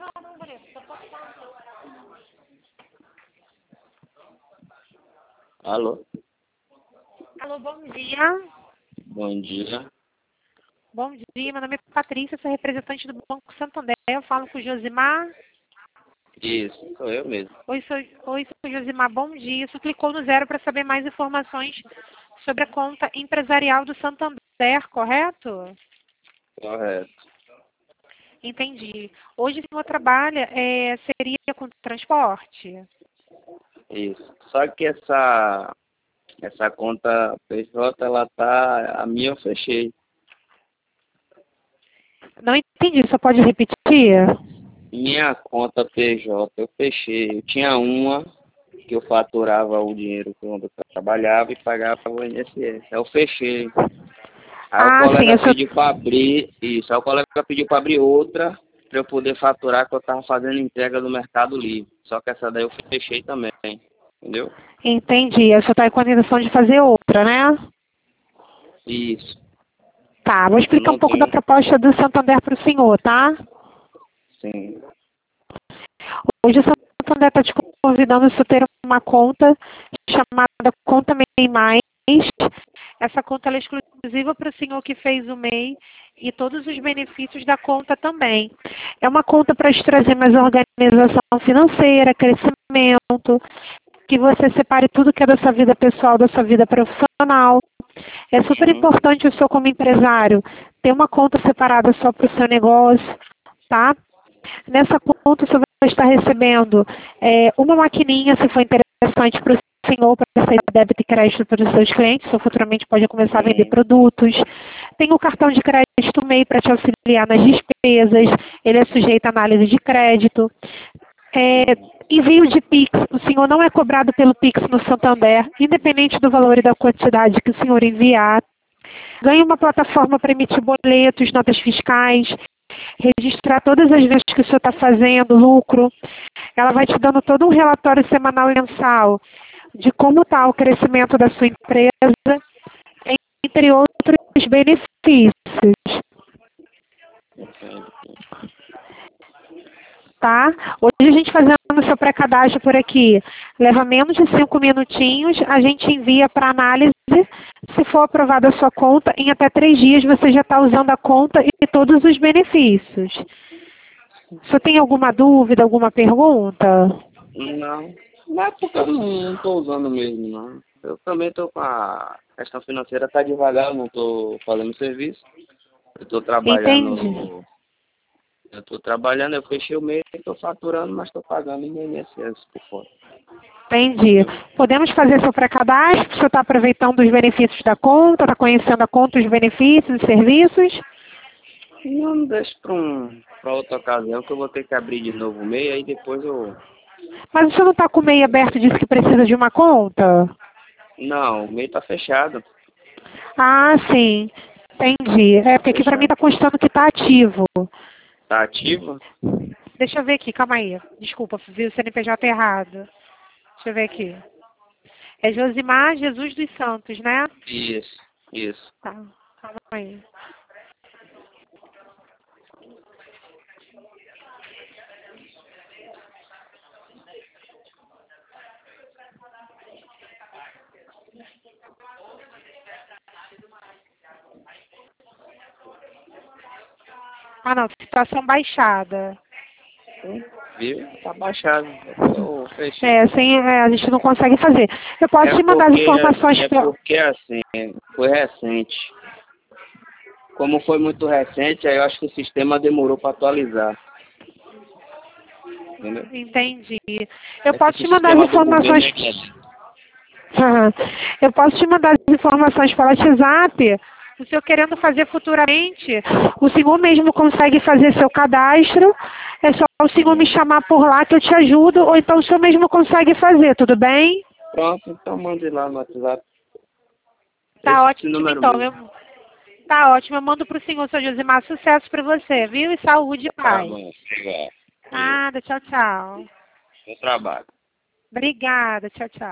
Alô? Alô, bom dia. Bom dia. Bom dia, meu nome é Patrícia, sou representante do Banco Santander. Eu falo com o Josimar. Isso, sou eu mesmo. Oi, sou Josimar, bom dia. Você clicou no 0 para saber mais informações sobre a conta empresarial do Santander, correto? Correto. Entendi. Hoje o senhor trabalha, seria com transporte? Isso. Só que essa conta PJ, ela tá. A minha eu fechei. Não entendi, só pode repetir? Minha conta PJ eu fechei. Eu tinha uma que eu faturava o dinheiro quando eu trabalhava e pagava o INSS. Eu fechei. Aí o Ah, sim, colega pediu para abrir isso. Aí o colega pediu para abrir outra para eu poder faturar que eu estava fazendo entrega do Mercado Livre. Só que essa daí eu fechei também. Entendeu? entendi. O senhor está com a intenção de fazer outra, né? Isso. Tá, vou Eu explicar um não pouco da tenho. proposta do Santander para o senhor, tá? Sim. Hoje o Santander está te convidando a ter uma conta chamada Conta MEI Mais. Essa conta ela é exclusiva para o senhor que fez o MEI e todos os benefícios da conta também. É uma conta para te trazer mais organização financeira, crescimento, que você separe tudo que é da sua vida pessoal, da sua vida profissional. É super Uhum. importante o senhor como empresário ter uma conta separada só para o seu negócio, tá? Nessa conta o senhor vai estar recebendo uma maquininha, se for interessante para o senhor, para aceitar débito e crédito para os seus clientes, ou futuramente pode começar a vender Sim. produtos. Tem o cartão de crédito MEI para te auxiliar nas despesas, ele é sujeito à análise de crédito. Envio de Pix, o senhor não é cobrado pelo Pix no Santander, independente do valor e da quantidade que o senhor enviar. Ganha uma plataforma para emitir boletos, notas fiscais, registrar todas as vezes que o senhor está fazendo, lucro. Ela vai te dando todo um relatório semanal e mensal de como está o crescimento da sua empresa, entre outros benefícios. Tá? Hoje a gente fazendo o seu pré-cadastro por aqui, leva menos de 5 minutinhos, a gente envia para análise. Se for aprovada a sua conta, em até 3 dias você já está usando a conta e todos os benefícios. Você tem alguma dúvida, alguma pergunta? Não. Não é porque eu não estou usando mesmo, não. Eu também estou com a questão financeira, tá devagar, eu não estou fazendo serviço. Eu estou Entendi. trabalhando. Eu estou trabalhando, eu fechei o mês, estou faturando, mas estou pagando em INSS por fora. Entendi. Podemos fazer seu pré-cadastro? Você está aproveitando os benefícios da conta, está conhecendo a conta, os benefícios e serviços? Não, deixa para outra ocasião que eu vou ter que abrir de novo o MEI, aí depois eu. Mas você não está com o MEI aberto e disse que precisa de uma conta? Não, o MEI está fechado. Ah, sim. Entendi. Tá Porque aqui para mim fechado. está constando que está ativo. Tá ativa? Deixa eu ver aqui, calma aí. Desculpa, vi o CNPJ errado. Deixa eu ver aqui. É Josimar Jesus dos Santos, né? Isso, isso. Tá, calma aí. Ah, não, situação baixada. Viu? Tá baixado. Eu fechei. A gente não consegue fazer. Eu posso te mandar as informações É para... porque assim, foi recente. Como foi muito recente, aí eu acho que o sistema demorou para atualizar. Entendeu? Entendi. Eu É que posso esse te mandar as sistema do governo informações... é que Aham. Eu posso te mandar as informações pelo WhatsApp. O senhor querendo fazer futuramente, o senhor mesmo consegue fazer seu cadastro. É só o senhor me chamar por lá que eu te ajudo, ou então o senhor mesmo consegue fazer, tudo bem? Pronto, então mande lá no WhatsApp. Tá Esse ótimo, número então. mesmo. Tá ótimo. Eu mando pro senhor, seu Josimar. Sucesso para você, viu? E saúde e Tá paz. bom, obrigado. Nada, tchau, tchau. Bom trabalho. Obrigada, tchau, tchau.